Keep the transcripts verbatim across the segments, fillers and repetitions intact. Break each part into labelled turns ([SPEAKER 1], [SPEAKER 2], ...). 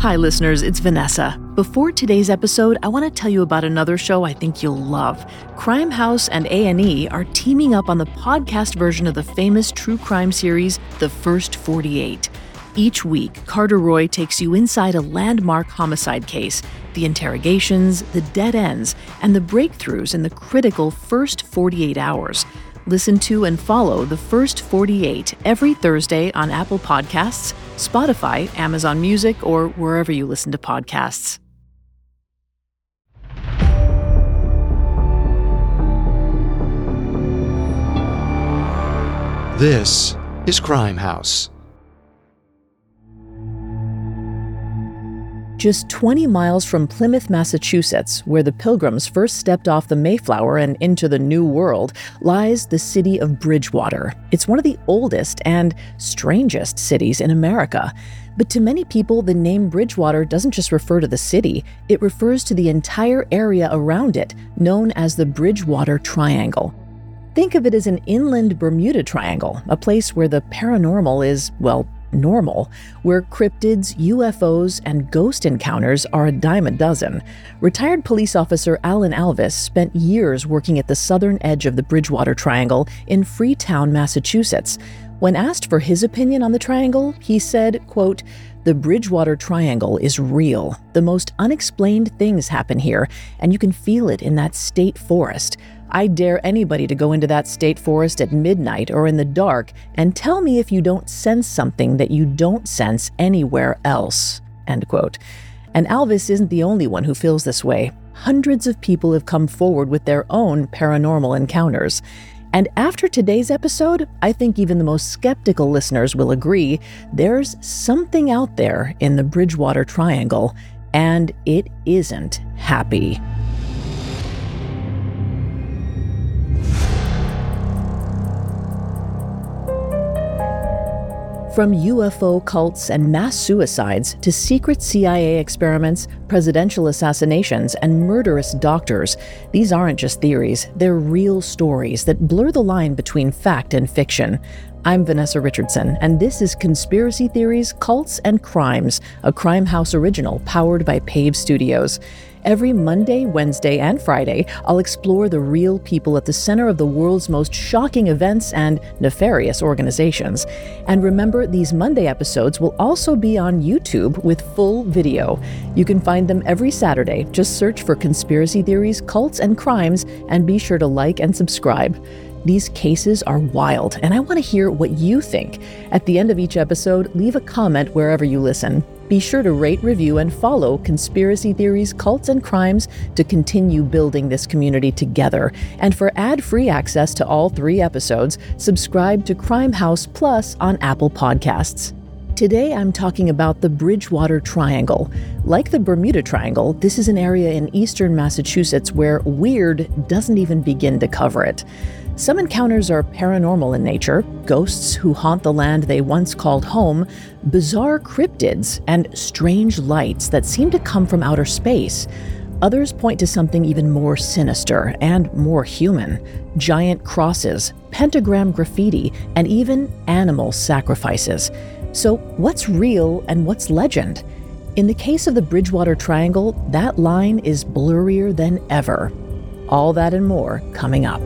[SPEAKER 1] Hi, listeners, it's Vanessa. Before today's episode, I want to tell you about another show I think you'll love. Crime House and A and E are teaming up on the podcast version of the famous true crime series, The First forty-eight. Each week, Carter Roy takes you inside a landmark homicide case, the interrogations, the dead ends, and the breakthroughs in the critical first forty-eight hours. Listen to and follow The First forty-eight every Thursday on Apple Podcasts, Spotify, Amazon Music, or wherever you listen to podcasts.
[SPEAKER 2] This is Crime House.
[SPEAKER 1] Just twenty miles from Plymouth, Massachusetts, where the Pilgrims first stepped off the Mayflower and into the New World, lies the city of Bridgewater. It's one of the oldest and strangest cities in America. But to many people, the name Bridgewater doesn't just refer to the city, it refers to the entire area around it, known as the Bridgewater Triangle. Think of it as an inland Bermuda Triangle, a place where the paranormal is, well, normal, where cryptids, U F Os, and ghost encounters are a dime a dozen. Retired police officer Alan Alvis spent years working at the southern edge of the Bridgewater Triangle in Freetown, Massachusetts. When asked for his opinion on the triangle, he said, quote, "The Bridgewater Triangle is real. The most unexplained things happen here, and you can feel it in that state forest. I dare anybody to go into that state forest at midnight or in the dark and tell me if you don't sense something that you don't sense anywhere else." End quote. And Alvis isn't the only one who feels this way. Hundreds of people have come forward with their own paranormal encounters. And after today's episode, I think even the most skeptical listeners will agree there's something out there in the Bridgewater Triangle, and it isn't happy. From U F O cults and mass suicides to secret C I A experiments, presidential assassinations, and murderous doctors, these aren't just theories, they're real stories that blur the line between fact and fiction. I'm Vanessa Richardson, and this is Conspiracy Theories, Cults, and Crimes, a Crime House original powered by Pave Studios. Every Monday, Wednesday, and Friday, I'll explore the real people at the center of the world's most shocking events and nefarious organizations. And remember, these Monday episodes will also be on YouTube with full video. You can find them every Saturday. Just search for Conspiracy Theories, Cults, and Crimes, and be sure to like and subscribe. These cases are wild, and I want to hear what you think. At the end of each episode, leave a comment wherever you listen. Be sure to rate, review, and follow Conspiracy Theories, Cults, and Crimes to continue building this community together. And for ad-free access to all three episodes, subscribe to Crime House Plus on Apple Podcasts. Today, I'm talking about the Bridgewater Triangle. Like the Bermuda Triangle, this is an area in eastern Massachusetts where weird doesn't even begin to cover it. Some encounters are paranormal in nature, ghosts who haunt the land they once called home, bizarre cryptids, and strange lights that seem to come from outer space. Others point to something even more sinister and more human: giant crosses, pentagram graffiti, and even animal sacrifices. So what's real and what's legend? In the case of the Bridgewater Triangle, that line is blurrier than ever. All that and more coming up.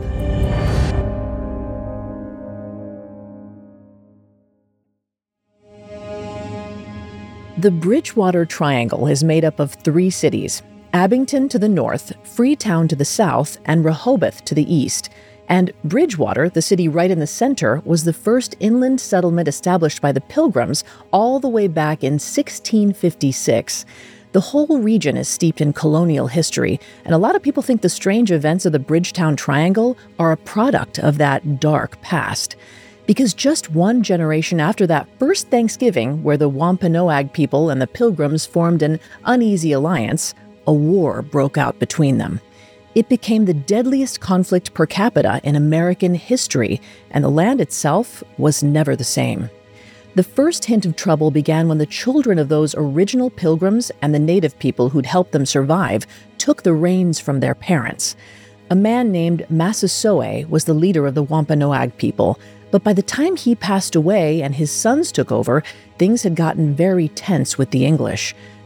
[SPEAKER 1] The Bridgewater Triangle is made up of three cities: Abington to the north, Freetown to the south, and Rehoboth to the east. And Bridgewater, the city right in the center, was the first inland settlement established by the Pilgrims all the way back in sixteen fifty-six. The whole region is steeped in colonial history, and a lot of people think the strange events of the Bridgetown Triangle are a product of that dark past. Because just one generation after that first Thanksgiving, where the Wampanoag people and the Pilgrims formed an uneasy alliance, a war broke out between them. It became the deadliest conflict per capita in American history, and the land itself was never the same. The first hint of trouble began when the children of those original Pilgrims and the native people who'd helped them survive took the reins from their parents. A man named Massasoit was the leader of the Wampanoag people, but by the time he passed away and his sons took over, things had gotten very tense with the English.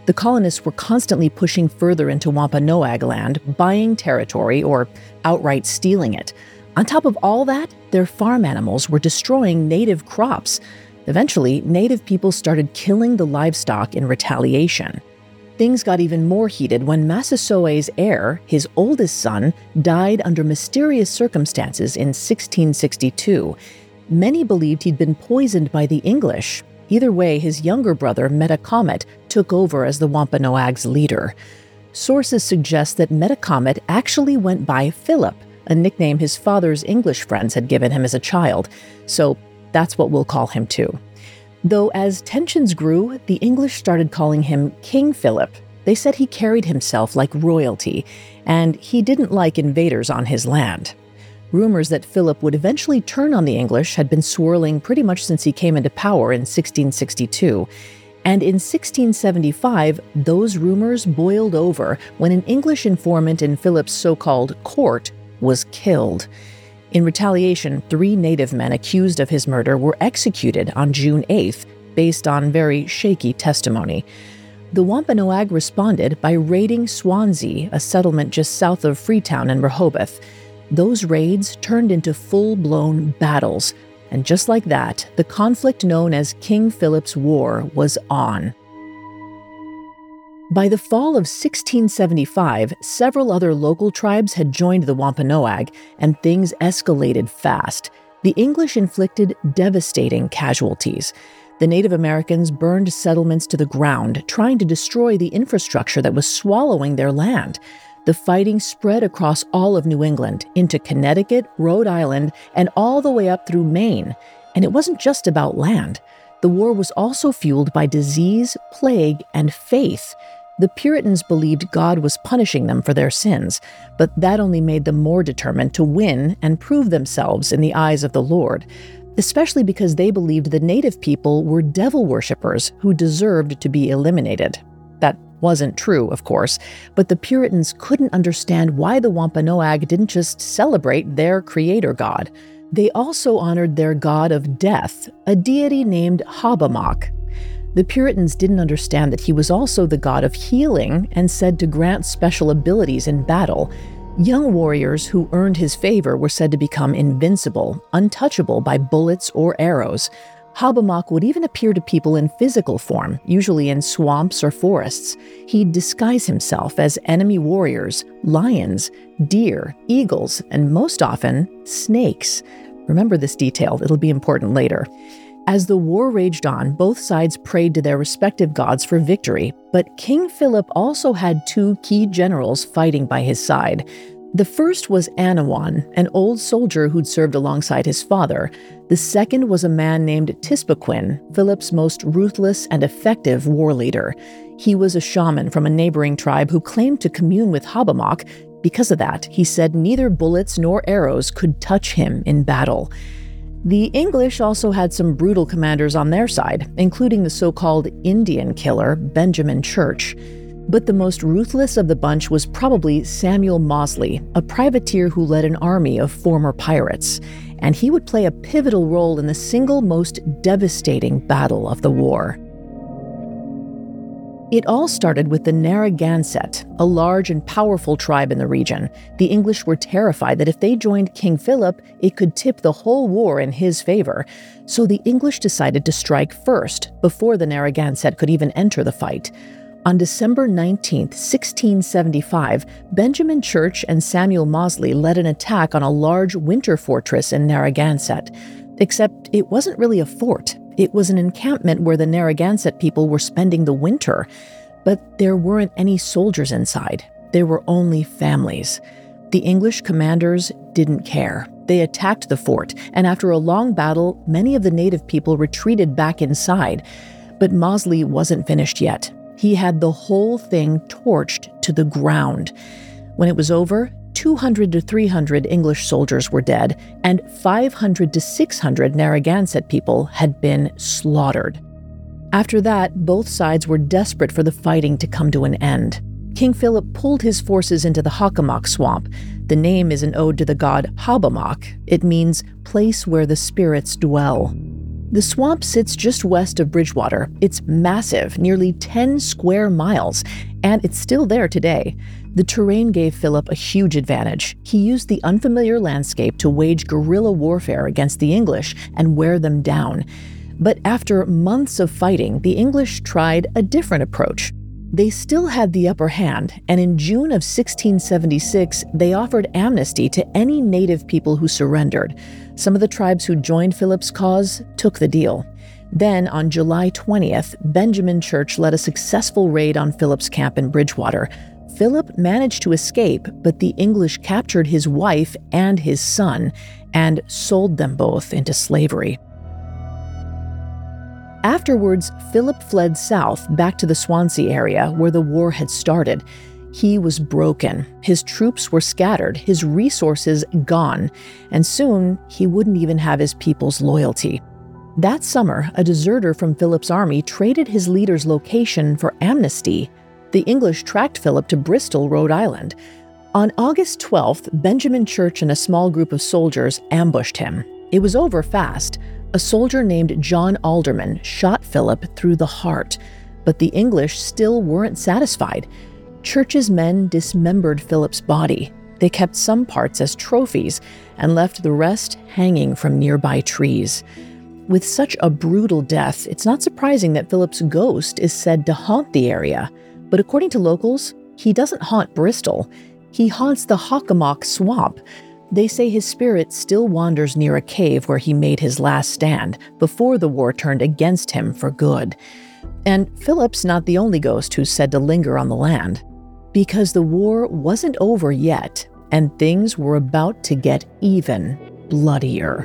[SPEAKER 1] The colonists were constantly pushing further into Wampanoag land, buying territory or outright stealing it. On top of all that, their farm animals were destroying native crops. Eventually, native people started killing the livestock in retaliation. Things got even more heated when Massasoit's heir, his oldest son, died under mysterious circumstances in sixteen sixty-two. Many believed he'd been poisoned by the English. Either way, his younger brother, Metacomet, took over as the Wampanoag's leader. Sources suggest that Metacomet actually went by Philip, a nickname his father's English friends had given him as a child, so that's what we'll call him too. Though as tensions grew, the English started calling him King Philip. They said he carried himself like royalty, and he didn't like invaders on his land. Rumors that Philip would eventually turn on the English had been swirling pretty much since he came into power in sixteen sixty-two. And in sixteen seventy-five, those rumors boiled over when an English informant in Philip's so-called court was killed. In retaliation, three native men accused of his murder were executed on June eighth, based on very shaky testimony. The Wampanoag responded by raiding Swansea, a settlement just south of Freetown and Rehoboth. Those raids turned into full-blown battles, and just like that, the conflict known as King Philip's War was on. By the fall of sixteen seventy-five, several other local tribes had joined the Wampanoag, and things escalated fast. The English inflicted devastating casualties. The Native Americans burned settlements to the ground, trying to destroy the infrastructure that was swallowing their land. The fighting spread across all of New England, into Connecticut, Rhode Island, and all the way up through Maine. And it wasn't just about land. The war was also fueled by disease, plague, and faith. The Puritans believed God was punishing them for their sins, but that only made them more determined to win and prove themselves in the eyes of the Lord, especially because they believed the native people were devil worshippers who deserved to be eliminated. That wasn't true, of course, but the Puritans couldn't understand why the Wampanoag didn't just celebrate their creator god. They also honored their god of death, a deity named Hobbamock. The Puritans didn't understand that he was also the god of healing and said to grant special abilities in battle. Young warriors who earned his favor were said to become invincible, untouchable by bullets or arrows. Hobbamock would even appear to people in physical form, usually in swamps or forests. He'd disguise himself as enemy warriors, lions, deer, eagles, and most often, snakes. Remember this detail, it'll be important later. As the war raged on, both sides prayed to their respective gods for victory, but King Philip also had two key generals fighting by his side. The first was Anawan, an old soldier who'd served alongside his father. The second was a man named Tisbequin, Philip's most ruthless and effective war leader. He was a shaman from a neighboring tribe who claimed to commune with Hobbamock. Because of that, he said neither bullets nor arrows could touch him in battle. The English also had some brutal commanders on their side, including the so-called Indian killer, Benjamin Church. But the most ruthless of the bunch was probably Samuel Mosley, a privateer who led an army of former pirates. And he would play a pivotal role in the single most devastating battle of the war. It all started with the Narragansett, a large and powerful tribe in the region. The English were terrified that if they joined King Philip, it could tip the whole war in his favor. So the English decided to strike first, before the Narragansett could even enter the fight. On December nineteenth, sixteen seventy-five, Benjamin Church and Samuel Mosley led an attack on a large winter fortress in Narragansett. Except it wasn't really a fort. It was an encampment where the Narragansett people were spending the winter. But there weren't any soldiers inside. There were only families. The English commanders didn't care. They attacked the fort, and after a long battle, many of the native people retreated back inside. But Mosley wasn't finished yet. He had the whole thing torched to the ground. When it was over, two hundred to three hundred English soldiers were dead, and five hundred to six hundred Narragansett people had been slaughtered. After that, both sides were desperate for the fighting to come to an end. King Philip pulled his forces into the Hockomock Swamp. The name is an ode to the god Hobbamock. It means place where the spirits dwell. The swamp sits just west of Bridgewater. It's massive, nearly ten square miles, and it's still there today. The terrain gave Philip a huge advantage. He used the unfamiliar landscape to wage guerrilla warfare against the English and wear them down. But after months of fighting, the English tried a different approach. They still had the upper hand, and in June of sixteen seventy-six, they offered amnesty to any native people who surrendered. Some of the tribes who joined Philip's cause took the deal. Then, on July twentieth, Benjamin Church led a successful raid on Philip's camp in Bridgewater. Philip managed to escape, but the English captured his wife and his son and sold them both into slavery. Afterwards, Philip fled south back to the Swansea area where the war had started. He was broken. His troops were scattered, his resources gone, and soon he wouldn't even have his people's loyalty. That summer, a deserter from Philip's army traded his leader's location for amnesty. The English tracked Philip to Bristol, Rhode Island. On August twelfth, Benjamin Church and a small group of soldiers ambushed him. It was over fast. A soldier named John Alderman shot Philip through the heart, but the English still weren't satisfied. Church's men dismembered Philip's body. They kept some parts as trophies and left the rest hanging from nearby trees. With such a brutal death, it's not surprising that Philip's ghost is said to haunt the area. But according to locals, he doesn't haunt Bristol. He haunts the Hockomock Swamp. They say his spirit still wanders near a cave where he made his last stand before the war turned against him for good. And Philip's not the only ghost who's said to linger on the land, because the war wasn't over yet, and things were about to get even bloodier.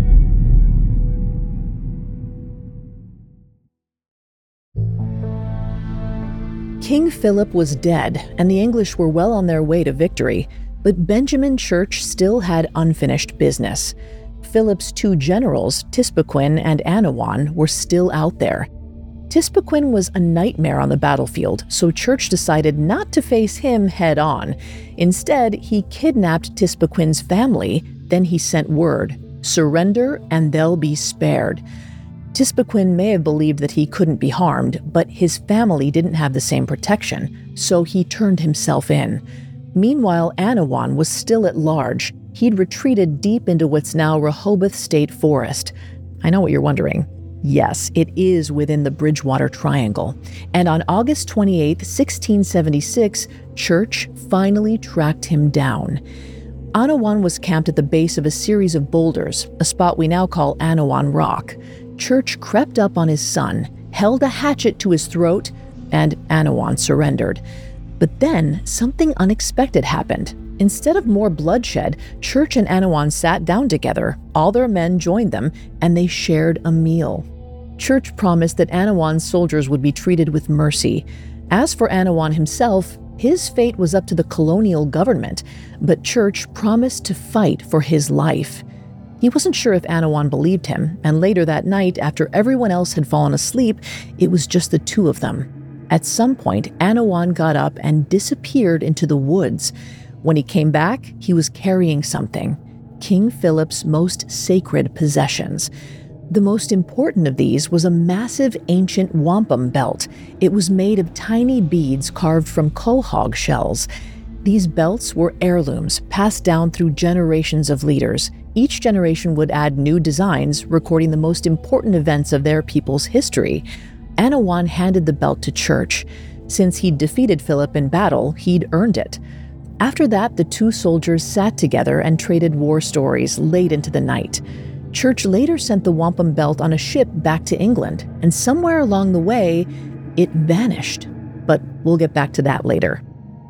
[SPEAKER 1] King Philip was dead, and the English were well on their way to victory, but Benjamin Church still had unfinished business. Philip's two generals, Tispecwin and Anawan, were still out there. Tispecwin was a nightmare on the battlefield, so Church decided not to face him head-on. Instead, he kidnapped Tispecwin's family, then he sent word, "Surrender and they'll be spared." Tispecwin may have believed that he couldn't be harmed, but his family didn't have the same protection, so he turned himself in. Meanwhile, Anawan was still at large. He'd retreated deep into what's now Rehoboth State Forest. I know what you're wondering. Yes, it is within the Bridgewater Triangle. And on August twenty-eighth, sixteen seventy-six, Church finally tracked him down. Anawan was camped at the base of a series of boulders, a spot we now call Anawan Rock. Church crept up on his son, held a hatchet to his throat, and Anawan surrendered. But then something unexpected happened. Instead of more bloodshed, Church and Anawan sat down together, all their men joined them, and they shared a meal. Church promised that Anawan's soldiers would be treated with mercy. As for Anawan himself, his fate was up to the colonial government, but Church promised to fight for his life. He wasn't sure if Anawan believed him, and later that night, after everyone else had fallen asleep, it was just the two of them. At some point, Anawan got up and disappeared into the woods. When he came back, he was carrying something, King Philip's most sacred possessions. The most important of these was a massive ancient wampum belt. It was made of tiny beads carved from quahog shells. These belts were heirlooms passed down through generations of leaders. Each generation would add new designs, recording the most important events of their people's history. Anawan handed the belt to Church. Since he'd defeated Philip in battle, he'd earned it. After that, the two soldiers sat together and traded war stories late into the night. Church later sent the wampum belt on a ship back to England, and somewhere along the way, it vanished. But we'll get back to that later.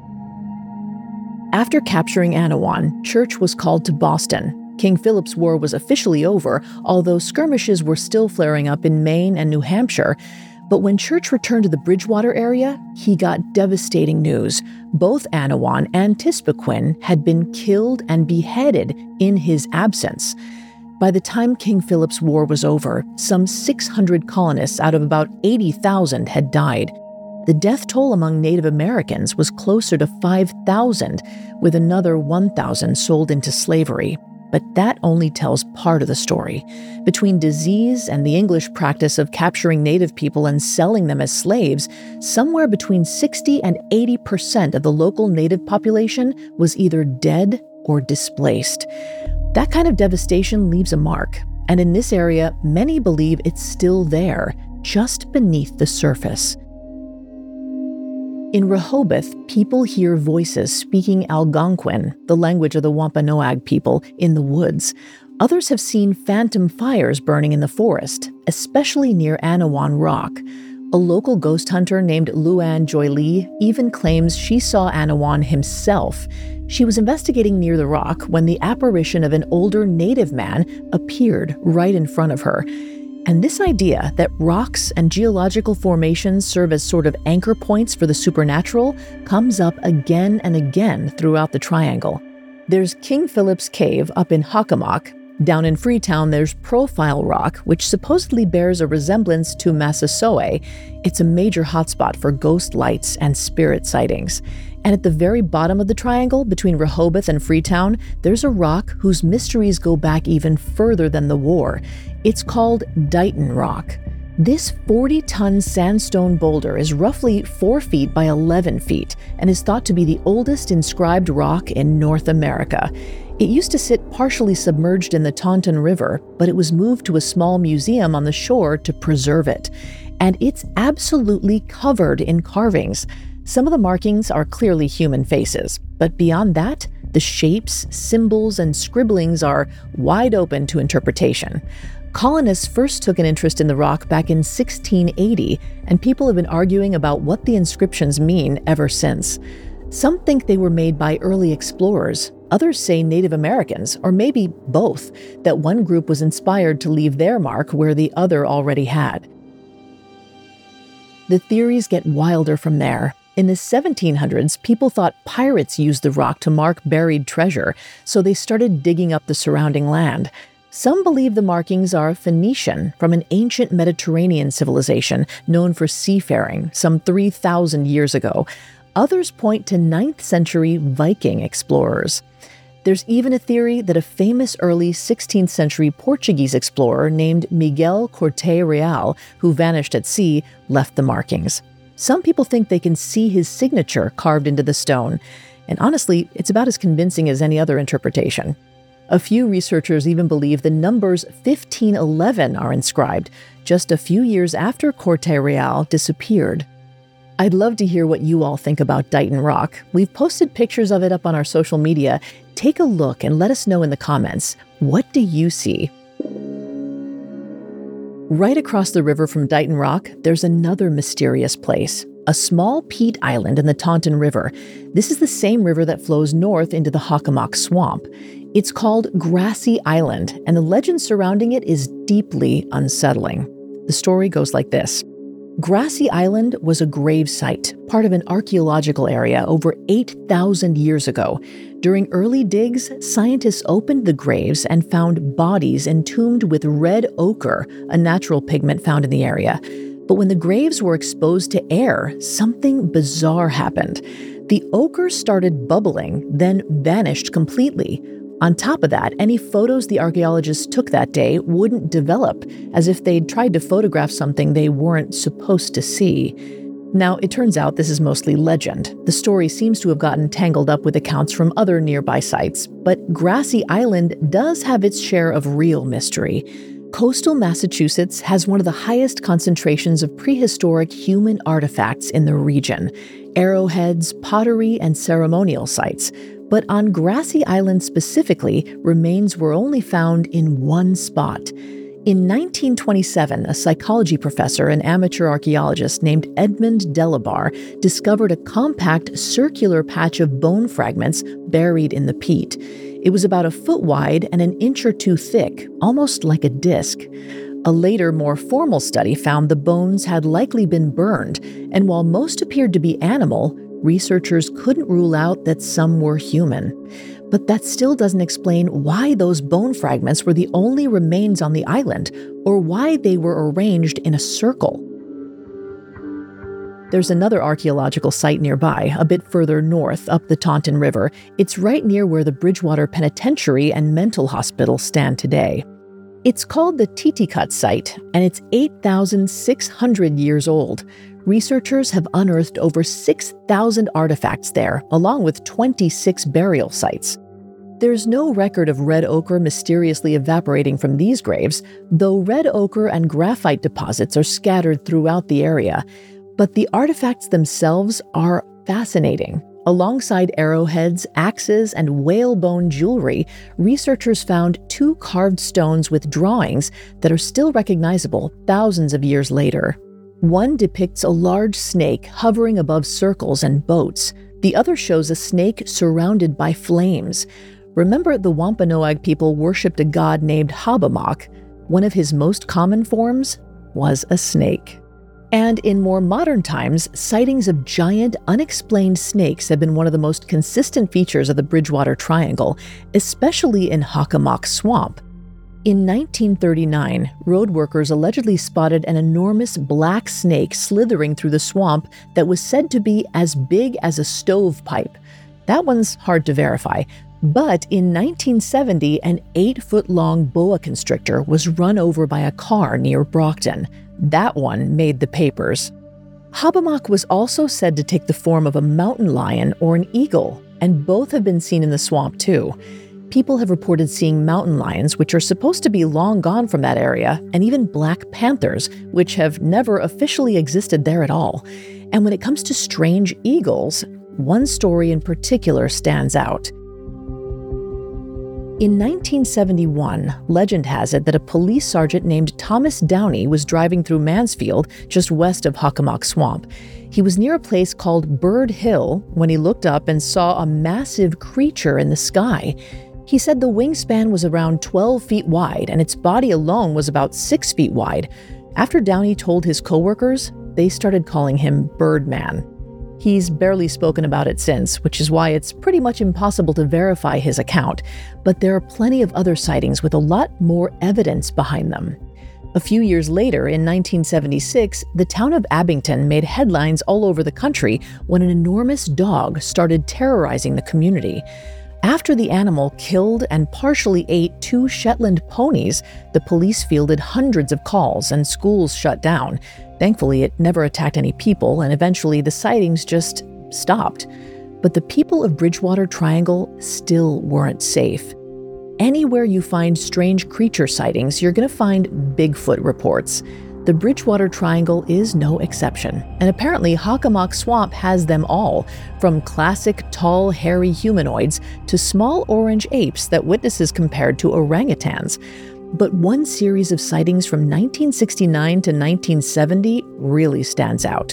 [SPEAKER 1] After capturing Anawan, Church was called to Boston. King Philip's War was officially over, although skirmishes were still flaring up in Maine and New Hampshire. But when Church returned to the Bridgewater area, he got devastating news. Both Anawan and Tispecwin had been killed and beheaded in his absence. By the time King Philip's War was over, some six hundred colonists out of about eighty thousand had died. The death toll among Native Americans was closer to five thousand, with another one thousand sold into slavery. But that only tells part of the story. Between disease and the English practice of capturing native people and selling them as slaves, somewhere between sixty and eighty percent of the local native population was either dead or displaced. That kind of devastation leaves a mark, and in this area, many believe it's still there, just beneath the surface. In Rehoboth, people hear voices speaking Algonquin, the language of the Wampanoag people, in the woods. Others have seen phantom fires burning in the forest, especially near Anawan Rock. A local ghost hunter named Luann Joy Lee even claims she saw Anawan himself. She was investigating near the rock when the apparition of an older native man appeared right in front of her. And this idea that rocks and geological formations serve as sort of anchor points for the supernatural comes up again and again throughout the triangle. There's King Philip's Cave up in Hockomock. Down in Freetown, there's Profile Rock, which supposedly bears a resemblance to Massasoit. It's a major hotspot for ghost lights and spirit sightings. And at the very bottom of the triangle, between Rehoboth and Freetown, there's a rock whose mysteries go back even further than the war. It's called Dighton Rock. This forty-ton sandstone boulder is roughly four feet by eleven feet and is thought to be the oldest inscribed rock in North America. It used to sit partially submerged in the Taunton River, but it was moved to a small museum on the shore to preserve it. And it's absolutely covered in carvings. Some of the markings are clearly human faces, but beyond that, the shapes, symbols, and scribblings are wide open to interpretation. Colonists first took an interest in the rock back in sixteen eighty, and people have been arguing about what the inscriptions mean ever since. Some think they were made by early explorers. Others say Native Americans, or maybe both, that one group was inspired to leave their mark where the other already had. The theories get wilder from there. In the seventeen hundreds, people thought pirates used the rock to mark buried treasure, so they started digging up the surrounding land. Some believe the markings are Phoenician, from an ancient Mediterranean civilization known for seafaring some three thousand years ago. Others point to ninth century Viking explorers. There's even a theory that a famous early sixteenth century Portuguese explorer named Miguel Corte Real, who vanished at sea, left the markings. Some people think they can see his signature carved into the stone, and honestly, it's about as convincing as any other interpretation. A few researchers even believe the numbers fifteen eleven are inscribed, just a few years after Corte Real disappeared. I'd love to hear what you all think about Dighton Rock. We've posted pictures of it up on our social media. Take a look and let us know in the comments. What do you see? Right across the river from Dighton Rock, there's another mysterious place, a small peat island in the Taunton River. This is the same river that flows north into the Hockomock Swamp. It's called Grassy Island, and the legend surrounding it is deeply unsettling. The story goes like this. Grassy Island was a grave site, part of an archaeological area over eight thousand years ago. During early digs, scientists opened the graves and found bodies entombed with red ochre, a natural pigment found in the area. But when the graves were exposed to air, something bizarre happened. The ochre started bubbling, then vanished completely. On top of that, any photos the archaeologists took that day wouldn't develop, as if they'd tried to photograph something they weren't supposed to see. Now, it turns out this is mostly legend. The story seems to have gotten tangled up with accounts from other nearby sites, but Grassy Island does have its share of real mystery. Coastal Massachusetts has one of the highest concentrations of prehistoric human artifacts in the region: arrowheads, pottery, and ceremonial sites. But on Grassy Island specifically, remains were only found in one spot. In nineteen twenty-seven, a psychology professor and amateur archaeologist named Edmund Delabar discovered a compact circular patch of bone fragments buried in the peat. It was about a foot wide and an inch or two thick, almost like a disc. A later, more formal study found the bones had likely been burned, and while most appeared to be animal, researchers couldn't rule out that some were human. But that still doesn't explain why those bone fragments were the only remains on the island, or why they were arranged in a circle. There's another archaeological site nearby, a bit further north up the Taunton River. It's right near where the Bridgewater Penitentiary and Mental Hospital stand today. It's called the Titicut site, and it's eight thousand six hundred years old. Researchers have unearthed over six thousand artifacts there, along with twenty-six burial sites. There's no record of red ochre mysteriously evaporating from these graves, though red ochre and graphite deposits are scattered throughout the area. But the artifacts themselves are fascinating. Alongside arrowheads, axes, and whalebone jewelry, researchers found two carved stones with drawings that are still recognizable thousands of years later. One depicts a large snake hovering above circles and boats. The other shows a snake surrounded by flames. Remember, the Wampanoag people worshipped a god named Hobomok. One of his most common forms was a snake. And in more modern times, sightings of giant, unexplained snakes have been one of the most consistent features of the Bridgewater Triangle, especially in Hockomock Swamp. In nineteen thirty-nine, road workers allegedly spotted an enormous black snake slithering through the swamp that was said to be as big as a stovepipe. That one's hard to verify. But in nineteen seventy, an eight-foot-long boa constrictor was run over by a car near Brockton. That one made the papers. Hobomok was also said to take the form of a mountain lion or an eagle, and both have been seen in the swamp too. People have reported seeing mountain lions, which are supposed to be long gone from that area, and even black panthers, which have never officially existed there at all. And when it comes to strange eagles, one story in particular stands out. In nineteen seventy-one, legend has it that a police sergeant named Thomas Downey was driving through Mansfield, just west of Hockomock Swamp. He was near a place called Bird Hill when he looked up and saw a massive creature in the sky. He said the wingspan was around twelve feet wide and its body alone was about six feet wide. After Downey told his coworkers, they started calling him Birdman. He's barely spoken about it since, which is why it's pretty much impossible to verify his account, but there are plenty of other sightings with a lot more evidence behind them. A few years later, in nineteen seventy-six, the town of Abington made headlines all over the country when an enormous dog started terrorizing the community. After the animal killed and partially ate two Shetland ponies, the police fielded hundreds of calls and schools shut down. Thankfully, it never attacked any people, and eventually the sightings just stopped. But the people of Bridgewater Triangle still weren't safe. Anywhere you find strange creature sightings, you're going to find Bigfoot reports. The Bridgewater Triangle is no exception, and apparently Hockomock Swamp has them all, from classic tall, hairy humanoids to small orange apes that witnesses compared to orangutans. But one series of sightings from nineteen sixty-nine to nineteen seventy really stands out.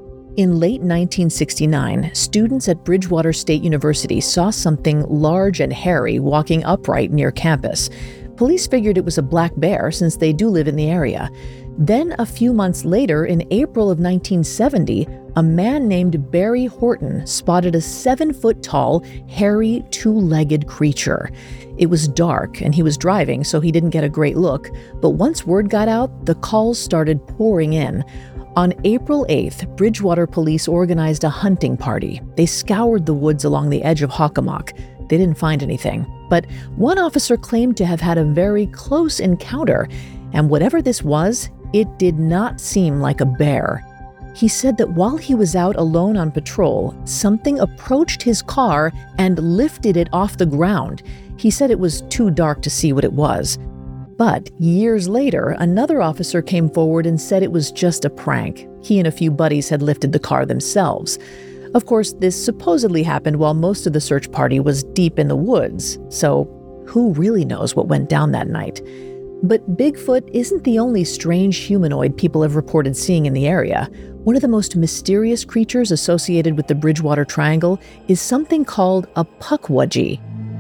[SPEAKER 1] In late nineteen sixty-nine, students at Bridgewater State University saw something large and hairy walking upright near campus. Police figured it was a black bear since they do live in the area. Then, a few months later, in April of nineteen seventy, a man named Barry Horton spotted a seven-foot-tall, hairy, two-legged creature. It was dark, and he was driving, so he didn't get a great look, but once word got out, the calls started pouring in. On April eighth, Bridgewater police organized a hunting party. They scoured the woods along the edge of Hockomock. They didn't find anything, but one officer claimed to have had a very close encounter, and whatever this was, it did not seem like a bear. He said that while he was out alone on patrol, something approached his car and lifted it off the ground. He said it was too dark to see what it was. But years later, another officer came forward and said it was just a prank. He and a few buddies had lifted the car themselves. Of course, this supposedly happened while most of the search party was deep in the woods, so who really knows what went down that night? But Bigfoot isn't the only strange humanoid people have reported seeing in the area. One of the most mysterious creatures associated with the Bridgewater Triangle is something called a pukwudgie.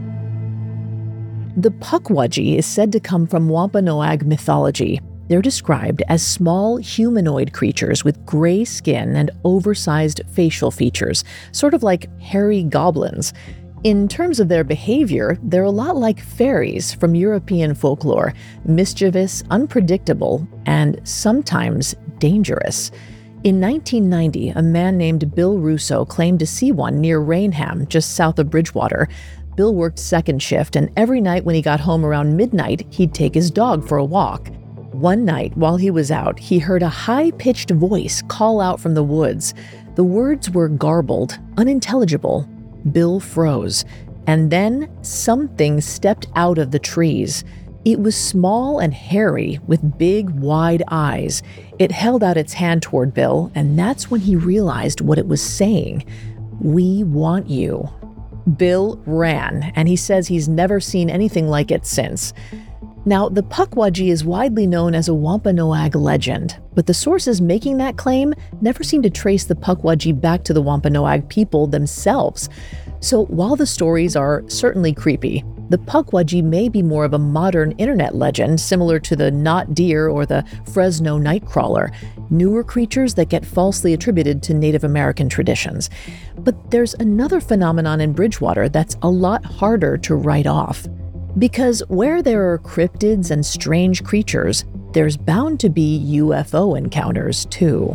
[SPEAKER 1] The pukwudgie is said to come from Wampanoag mythology. They're described as small humanoid creatures with gray skin and oversized facial features, sort of like hairy goblins. In terms of their behavior, they're a lot like fairies from European folklore, mischievous, unpredictable, and sometimes dangerous. In nineteen ninety, a man named Bill Russo claimed to see one near Rainham, just south of Bridgewater. Bill worked second shift, and every night when he got home around midnight, he'd take his dog for a walk. One night, while he was out, he heard a high-pitched voice call out from the woods. The words were garbled, unintelligible. Bill froze, and then something stepped out of the trees. It was small and hairy, with big, wide eyes. It held out its hand toward Bill, and that's when he realized what it was saying. "We want you." Bill ran, and he says he's never seen anything like it since. Now, the Pukwudgie is widely known as a Wampanoag legend, but the sources making that claim never seem to trace the Pukwudgie back to the Wampanoag people themselves. So while the stories are certainly creepy, the Pukwudgie may be more of a modern internet legend similar to the Not Deer or the Fresno Nightcrawler, newer creatures that get falsely attributed to Native American traditions. But there's another phenomenon in Bridgewater that's a lot harder to write off. Because where there are cryptids and strange creatures, there's bound to be U F O encounters too.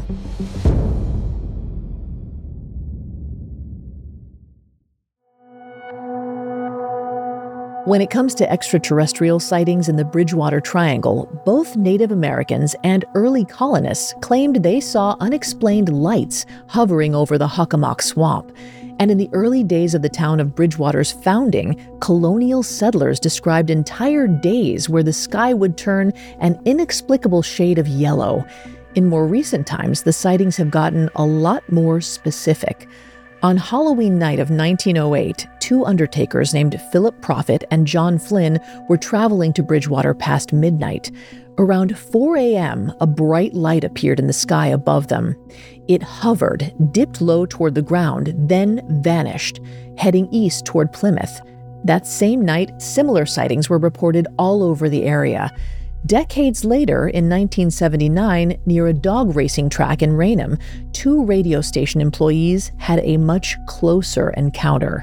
[SPEAKER 1] When it comes to extraterrestrial sightings in the Bridgewater Triangle, both Native Americans and early colonists claimed they saw unexplained lights hovering over the Hockomock Swamp. And in the early days of the town of Bridgewater's founding, colonial settlers described entire days where the sky would turn an inexplicable shade of yellow. In more recent times, the sightings have gotten a lot more specific. On Halloween night of nineteen oh eight, two undertakers named Philip Prophet and John Flynn were traveling to Bridgewater past midnight. Around four a.m., a bright light appeared in the sky above them. It hovered, dipped low toward the ground, then vanished, heading east toward Plymouth. That same night, similar sightings were reported all over the area. Decades later, in nineteen seventy-nine, near a dog racing track in Raynham, two radio station employees had a much closer encounter.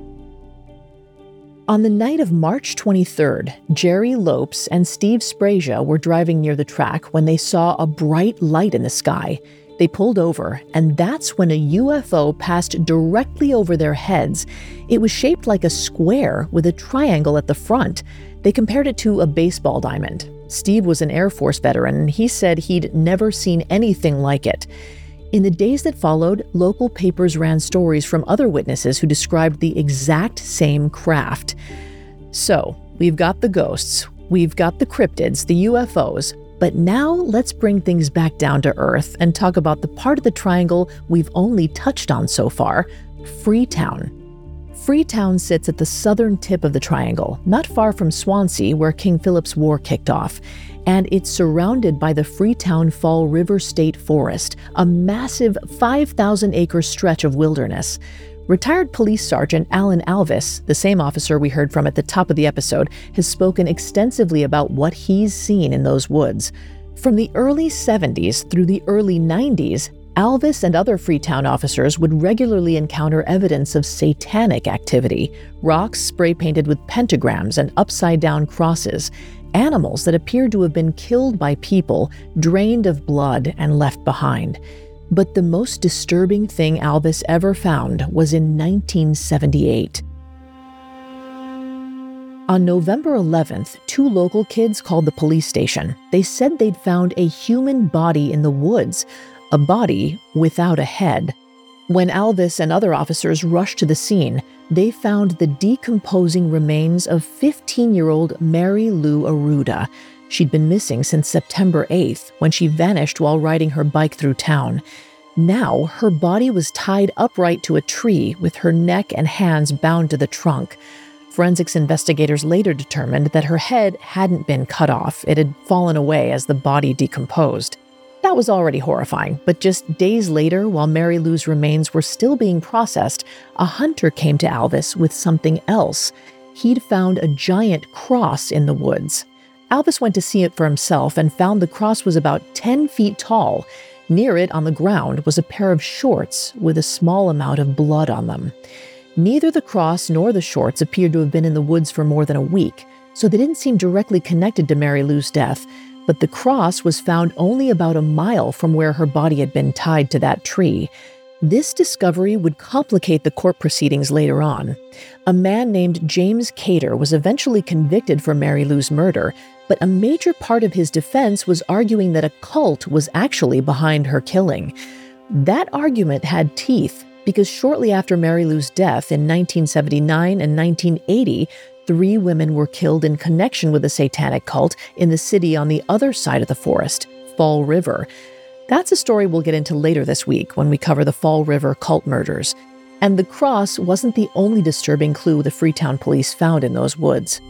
[SPEAKER 1] On the night of March twenty-third, Jerry Lopes and Steve Sprasia were driving near the track when they saw a bright light in the sky. They pulled over, and that's when a U F O passed directly over their heads. It was shaped like a square with a triangle at the front. They compared it to a baseball diamond. Steve was an Air Force veteran, and he said he'd never seen anything like it. In the days that followed, local papers ran stories from other witnesses who described the exact same craft. So, we've got the ghosts, we've got the cryptids, the U F Os, but now let's bring things back down to earth and talk about the part of the triangle we've only touched on so far, Freetown. Freetown sits at the southern tip of the triangle, not far from Swansea, where King Philip's War kicked off, and it's surrounded by the Freetown Fall River State Forest, a massive five thousand acre stretch of wilderness. Retired Police Sergeant Alan Alvis, the same officer we heard from at the top of the episode, has spoken extensively about what he's seen in those woods. From the early seventies through the early nineties, Alvis and other Freetown officers would regularly encounter evidence of satanic activity, rocks spray-painted with pentagrams and upside-down crosses, animals that appeared to have been killed by people, drained of blood, and left behind. But the most disturbing thing Alvis ever found was in nineteen seventy-eight. On November eleventh, two local kids called the police station. They said they'd found a human body in the woods, a body without a head. When Alvis and other officers rushed to the scene, they found the decomposing remains of fifteen-year-old Mary Lou Aruda. She'd been missing since September eighth, when she vanished while riding her bike through town. Now, her body was tied upright to a tree with her neck and hands bound to the trunk. Forensics investigators later determined that her head hadn't been cut off. It had fallen away as the body decomposed. That was already horrifying, but just days later, while Mary Lou's remains were still being processed, a hunter came to Alvis with something else. He'd found a giant cross in the woods. Alvis went to see it for himself and found the cross was about ten feet tall. Near it, on the ground, was a pair of shorts with a small amount of blood on them. Neither the cross nor the shorts appeared to have been in the woods for more than a week, so they didn't seem directly connected to Mary Lou's death. but the cross was found only about a mile from where her body had been tied to that tree. This discovery would complicate the court proceedings later on. A man named James Cater was eventually convicted for Mary Lou's murder, but a major part of his defense was arguing that a cult was actually behind her killing. That argument had teeth because shortly after Mary Lou's death in nineteen seventy-nine and nineteen eighty, three women were killed in connection with the satanic cult in the city on the other side of the forest, Fall River. That's a story we'll get into later this week when we cover the Fall River cult murders. And the cross wasn't the only disturbing clue the Freetown police found in those woods.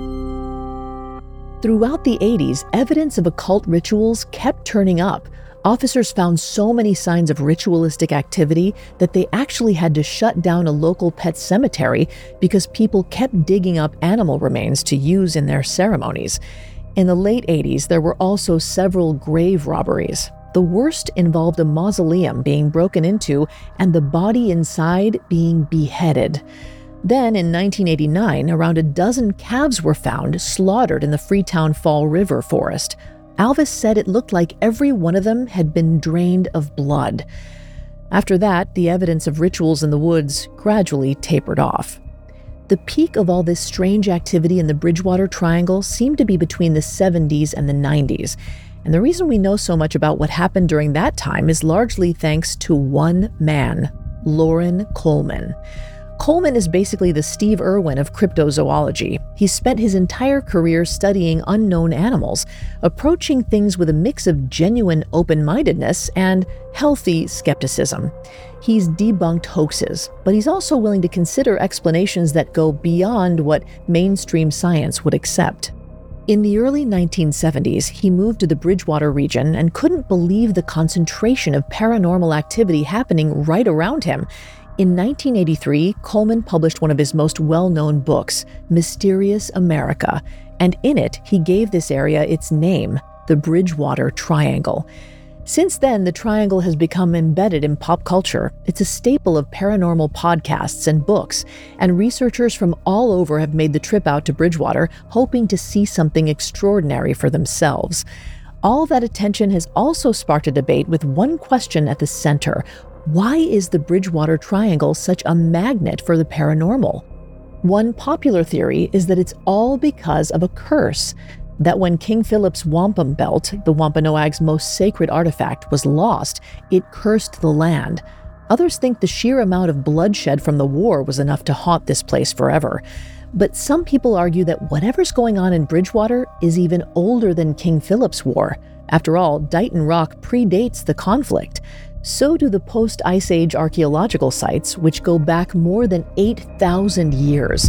[SPEAKER 1] Throughout the eighties, evidence of occult rituals kept turning up. Officers found so many signs of ritualistic activity that they actually had to shut down a local pet cemetery because people kept digging up animal remains to use in their ceremonies. In the late eighties, there were also several grave robberies. The worst involved a mausoleum being broken into and the body inside being beheaded. Then, in nineteen eighty-nine, around a dozen calves were found slaughtered in the Freetown Fall River forest. Alvis said it looked like every one of them had been drained of blood. After that, the evidence of rituals in the woods gradually tapered off. The peak of all this strange activity in the Bridgewater Triangle seemed to be between the seventies and the nineties. And the reason we know so much about what happened during that time is largely thanks to one man, Loren Coleman. Coleman is basically the Steve Irwin of cryptozoology. He spent his entire career studying unknown animals, approaching things with a mix of genuine open-mindedness and healthy skepticism. He's debunked hoaxes, but he's also willing to consider explanations that go beyond what mainstream science would accept. In the early nineteen seventies, he moved to the Bridgewater region and couldn't believe the concentration of paranormal activity happening right around him. In nineteen eighty-three, Coleman published one of his most well-known books, Mysterious America, and in it, he gave this area its name, the Bridgewater Triangle. Since then, the triangle has become embedded in pop culture. It's a staple of paranormal podcasts and books, and researchers from all over have made the trip out to Bridgewater, hoping to see something extraordinary for themselves. All that attention has also sparked a debate with one question at the center. Why is the Bridgewater Triangle such a magnet for the paranormal? One popular theory is that it's all because of a curse. That when King Philip's wampum belt, the Wampanoag's most sacred artifact, was lost, it cursed the land. Others think the sheer amount of bloodshed from the war was enough to haunt this place forever. But some people argue that whatever's going on in Bridgewater is even older than King Philip's war. After all, Dighton Rock predates the conflict. So do the post-Ice Age archaeological sites, which go back more than eight thousand years.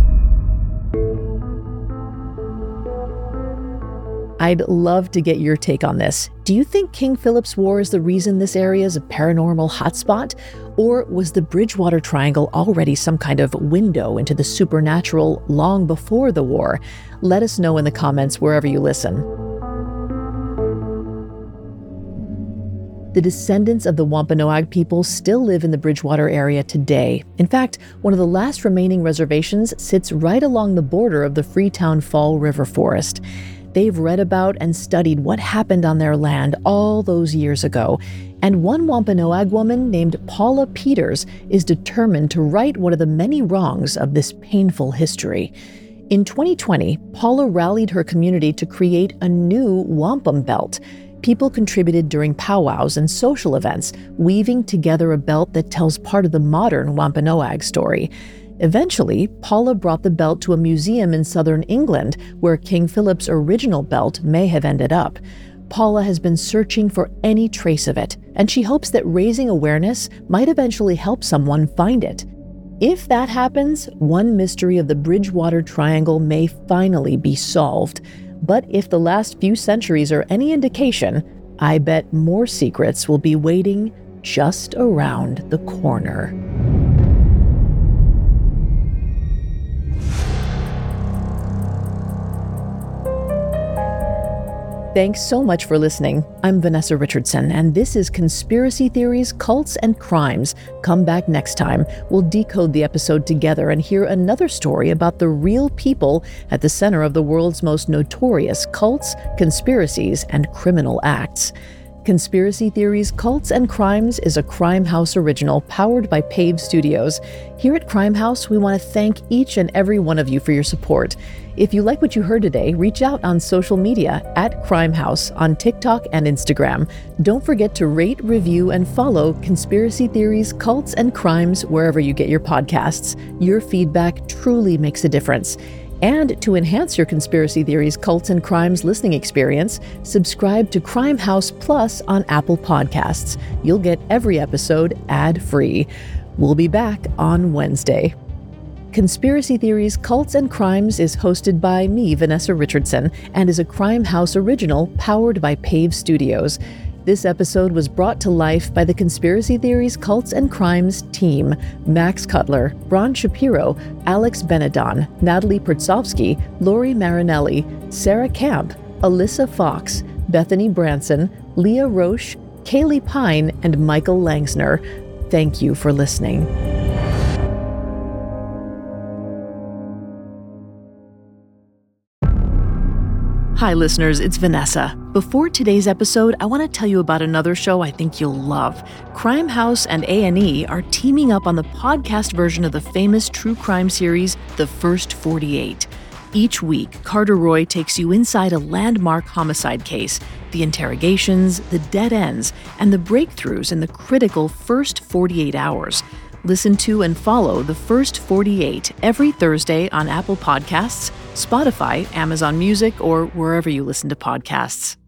[SPEAKER 1] I'd love to get your take on this. Do you think King Philip's War is the reason this area is a paranormal hotspot? Or was the Bridgewater Triangle already some kind of window into the supernatural long before the war? Let us know in the comments wherever you listen. The descendants of the Wampanoag people still live in the Bridgewater area today. In fact, one of the last remaining reservations sits right along the border of the Freetown Fall River Forest. They've read about and studied what happened on their land all those years ago, and one Wampanoag woman named Paula Peters is determined to right one of the many wrongs of this painful history. In twenty twenty, Paula rallied her community to create a new wampum belt. People contributed during powwows and social events, weaving together a belt that tells part of the modern Wampanoag story. Eventually, Paula brought the belt to a museum in southern England, where King Philip's original belt may have ended up. Paula has been searching for any trace of it, and she hopes that raising awareness might eventually help someone find it. If that happens, one mystery of the Bridgewater Triangle may finally be solved. But if the last few centuries are any indication, I bet more secrets will be waiting just around the corner. Thanks so much for listening. I'm Vanessa Richardson, and this is Conspiracy Theories, Cults, and Crimes. Come back next time. We'll decode the episode together and hear another story about the real people at the center of the world's most notorious cults, conspiracies, and criminal acts. Conspiracy Theories, Cults, and Crimes is a Crime House original powered by Pave Studios. Here at Crime House, we want to thank each and every one of you for your support. If you like what you heard today, reach out on social media at Crime House on TikTok and Instagram. Don't forget to rate, review, and follow Conspiracy Theories, Cults, and Crimes wherever you get your podcasts. Your feedback truly makes a difference. And to enhance your Conspiracy Theories, Cults, and Crimes listening experience, subscribe to Crime House Plus on Apple Podcasts. You'll get every episode ad-free. We'll be back on Wednesday. Conspiracy Theories, Cults, and Crimes is hosted by me, Vanessa Richardson, and is a Crime House original powered by Pave Studios. This episode was brought to life by the Conspiracy Theories, Cults, and Crimes team: Max Cutler, Bron Shapiro, Alex Benedon, Natalie Pertsovsky, Lori Marinelli, Sarah Camp, Alyssa Fox, Bethany Branson, Leah Roche, Kaylee Pine, and Michael Langsner. Thank you for listening. Hi listeners, it's Vanessa. Before today's episode, I want to tell you about another show I think you'll love. Crime House and A and E are teaming up on the podcast version of the famous true crime series, The First forty-eight. Each week, Carter Roy takes you inside a landmark homicide case, the interrogations, the dead ends, and the breakthroughs in the critical first forty-eight hours. Listen to and follow The First forty-eight every Thursday on Apple Podcasts, Spotify, Amazon Music, or wherever you listen to podcasts.